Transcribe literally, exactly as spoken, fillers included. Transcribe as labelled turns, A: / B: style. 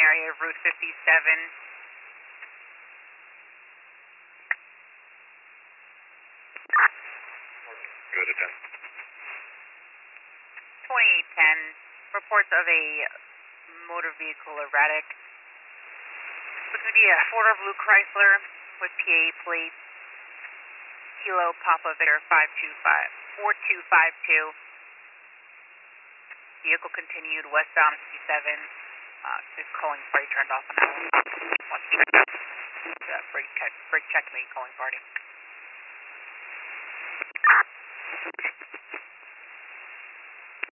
A: area of Route fifty-seven.
B: Go to ten.
A: twenty-eight ten, reports of a motor vehicle erratic. Looking to be a four-door blue Chrysler with P A plates. Kilo Papa Victor five two five, four two five two. Vehicle continued westbound fifty-seven. Uh, just calling party turned off on that one. Once checked out. Uh, brake check, brake check me, calling party.